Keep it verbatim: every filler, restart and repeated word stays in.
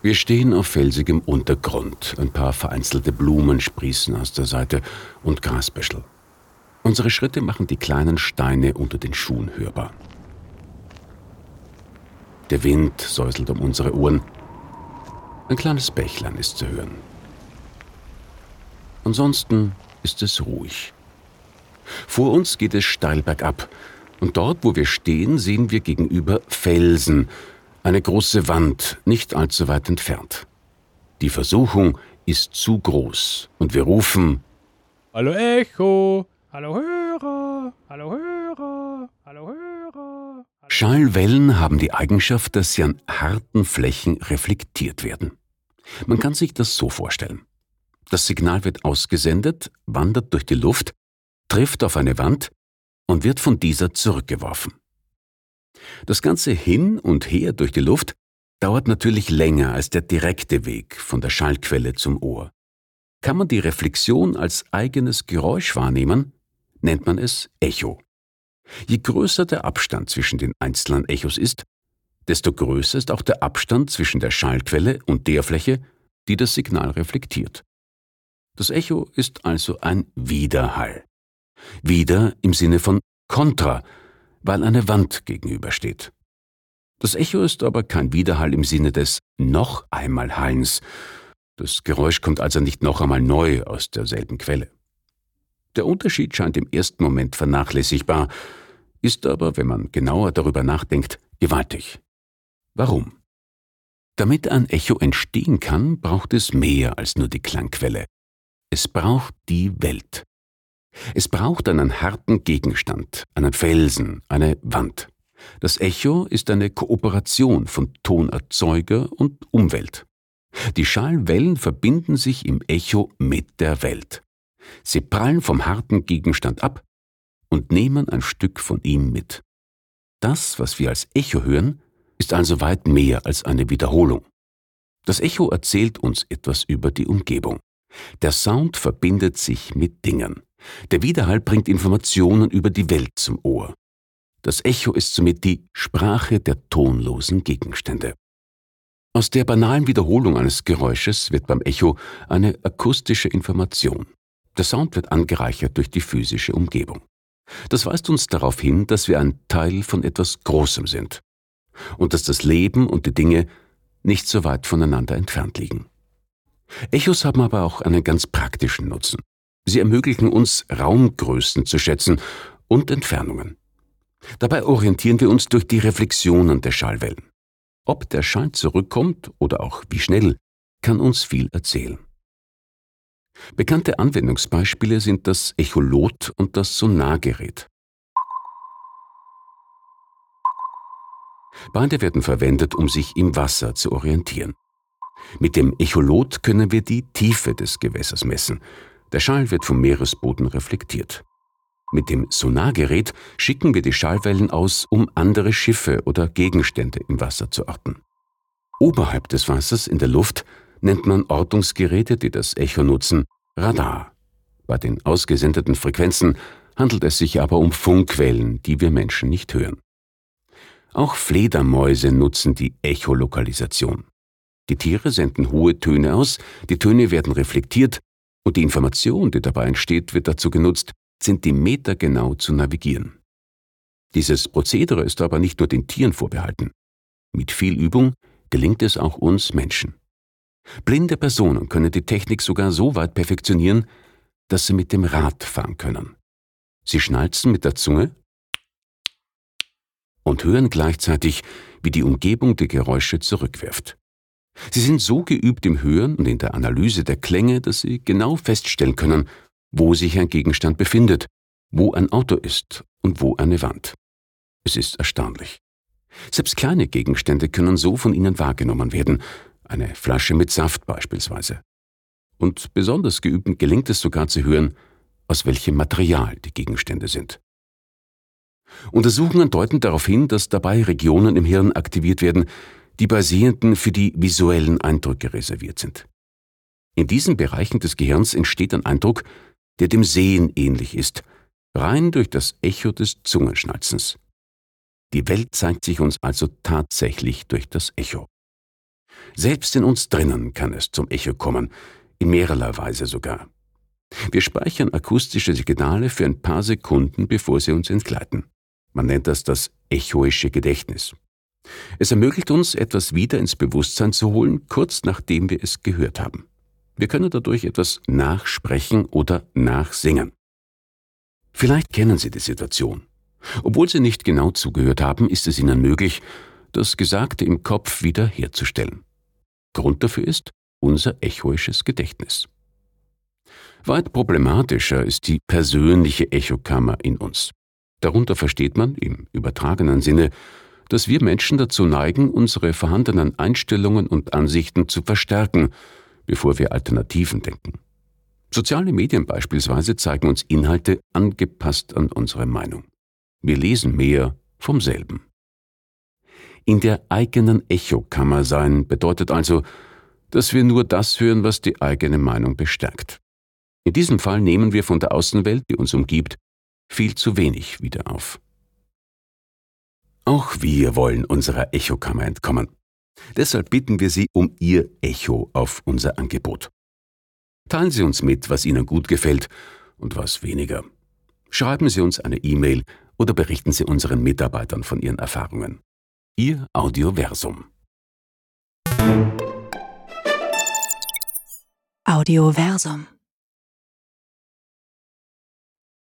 Wir stehen auf felsigem Untergrund. Ein paar vereinzelte Blumen sprießen aus der Seite und Grasbüschel. Unsere Schritte machen die kleinen Steine unter den Schuhen hörbar. Der Wind säuselt um unsere Ohren. Ein kleines Bächlein ist zu hören. Ansonsten ist es ruhig. Vor uns geht es steil bergab. Und dort, wo wir stehen, sehen wir gegenüber Felsen, eine große Wand, nicht allzu weit entfernt. Die Versuchung ist zu groß und wir rufen: Hallo Echo, hallo Hörer, hallo Hörer, hallo Hörer. Schallwellen haben die Eigenschaft, dass sie an harten Flächen reflektiert werden. Man kann sich das so vorstellen. Das Signal wird ausgesendet, wandert durch die Luft, trifft auf eine Wand und wird von dieser zurückgeworfen. Das Ganze hin und her durch die Luft dauert natürlich länger als der direkte Weg von der Schallquelle zum Ohr. Kann man die Reflexion als eigenes Geräusch wahrnehmen, nennt man es Echo. Je größer der Abstand zwischen den einzelnen Echos ist, desto größer ist auch der Abstand zwischen der Schallquelle und der Fläche, die das Signal reflektiert. Das Echo ist also ein Widerhall. Wider im Sinne von Kontra, weil eine Wand gegenübersteht. Das Echo ist aber kein Widerhall im Sinne des noch einmal Hallens. Das Geräusch kommt also nicht noch einmal neu aus derselben Quelle. Der Unterschied scheint im ersten Moment vernachlässigbar, ist aber, wenn man genauer darüber nachdenkt, gewaltig. Warum? Damit ein Echo entstehen kann, braucht es mehr als nur die Klangquelle. Es braucht die Welt. Es braucht einen harten Gegenstand, einen Felsen, eine Wand. Das Echo ist eine Kooperation von Tonerzeuger und Umwelt. Die Schallwellen verbinden sich im Echo mit der Welt. Sie prallen vom harten Gegenstand ab und nehmen ein Stück von ihm mit. Das, was wir als Echo hören, ist also weit mehr als eine Wiederholung. Das Echo erzählt uns etwas über die Umgebung. Der Sound verbindet sich mit Dingen. Der Widerhall bringt Informationen über die Welt zum Ohr. Das Echo ist somit die Sprache der tonlosen Gegenstände. Aus der banalen Wiederholung eines Geräusches wird beim Echo eine akustische Information. Der Sound wird angereichert durch die physische Umgebung. Das weist uns darauf hin, dass wir ein Teil von etwas Großem sind und dass das Leben und die Dinge nicht so weit voneinander entfernt liegen. Echos haben aber auch einen ganz praktischen Nutzen. Sie ermöglichen uns, Raumgrößen zu schätzen und Entfernungen. Dabei orientieren wir uns durch die Reflexionen der Schallwellen. Ob der Schall zurückkommt oder auch wie schnell, kann uns viel erzählen. Bekannte Anwendungsbeispiele sind das Echolot und das Sonargerät. Beide werden verwendet, um sich im Wasser zu orientieren. Mit dem Echolot können wir die Tiefe des Gewässers messen. Der Schall wird vom Meeresboden reflektiert. Mit dem Sonargerät schicken wir die Schallwellen aus, um andere Schiffe oder Gegenstände im Wasser zu orten. Oberhalb des Wassers in der Luft nennt man Ortungsgeräte, die das Echo nutzen, Radar. Bei den ausgesendeten Frequenzen handelt es sich aber um Funkwellen, die wir Menschen nicht hören. Auch Fledermäuse nutzen die Echolokalisation. Die Tiere senden hohe Töne aus, die Töne werden reflektiert und die Information, die dabei entsteht, wird dazu genutzt, zentimetergenau zu navigieren. Dieses Prozedere ist aber nicht nur den Tieren vorbehalten. Mit viel Übung gelingt es auch uns Menschen. Blinde Personen können die Technik sogar so weit perfektionieren, dass sie mit dem Rad fahren können. Sie schnalzen mit der Zunge und hören gleichzeitig, wie die Umgebung die Geräusche zurückwirft. Sie sind so geübt im Hören und in der Analyse der Klänge, dass sie genau feststellen können, wo sich ein Gegenstand befindet, wo ein Auto ist und wo eine Wand. Es ist erstaunlich. Selbst kleine Gegenstände können so von ihnen wahrgenommen werden, eine Flasche mit Saft beispielsweise. Und besonders Geübten gelingt es sogar zu hören, aus welchem Material die Gegenstände sind. Untersuchungen deuten darauf hin, dass dabei Regionen im Hirn aktiviert werden, die bei Sehenden für die visuellen Eindrücke reserviert sind. In diesen Bereichen des Gehirns entsteht ein Eindruck, der dem Sehen ähnlich ist, rein durch das Echo des Zungenschnalzens. Die Welt zeigt sich uns also tatsächlich durch das Echo. Selbst in uns drinnen kann es zum Echo kommen, in mehrerlei Weise sogar. Wir speichern akustische Signale für ein paar Sekunden, bevor sie uns entgleiten. Man nennt das das echoische Gedächtnis. Es ermöglicht uns, etwas wieder ins Bewusstsein zu holen, kurz nachdem wir es gehört haben. Wir können dadurch etwas nachsprechen oder nachsingen. Vielleicht kennen Sie die Situation. Obwohl Sie nicht genau zugehört haben, ist es Ihnen möglich, das Gesagte im Kopf wieder herzustellen. Grund dafür ist unser echoisches Gedächtnis. Weit problematischer ist die persönliche Echokammer in uns. Darunter versteht man, im übertragenen Sinne, dass wir Menschen dazu neigen, unsere vorhandenen Einstellungen und Ansichten zu verstärken, bevor wir Alternativen denken. Soziale Medien beispielsweise zeigen uns Inhalte angepasst an unsere Meinung. Wir lesen mehr vom selben. In der eigenen Echokammer sein bedeutet also, dass wir nur das hören, was die eigene Meinung bestärkt. In diesem Fall nehmen wir von der Außenwelt, die uns umgibt, viel zu wenig wieder auf. Auch wir wollen unserer Echokammer entkommen. Deshalb bitten wir Sie um Ihr Echo auf unser Angebot. Teilen Sie uns mit, was Ihnen gut gefällt und was weniger. Schreiben Sie uns eine E-Mail oder berichten Sie unseren Mitarbeitern von Ihren Erfahrungen. Ihr Audioversum. Audioversum.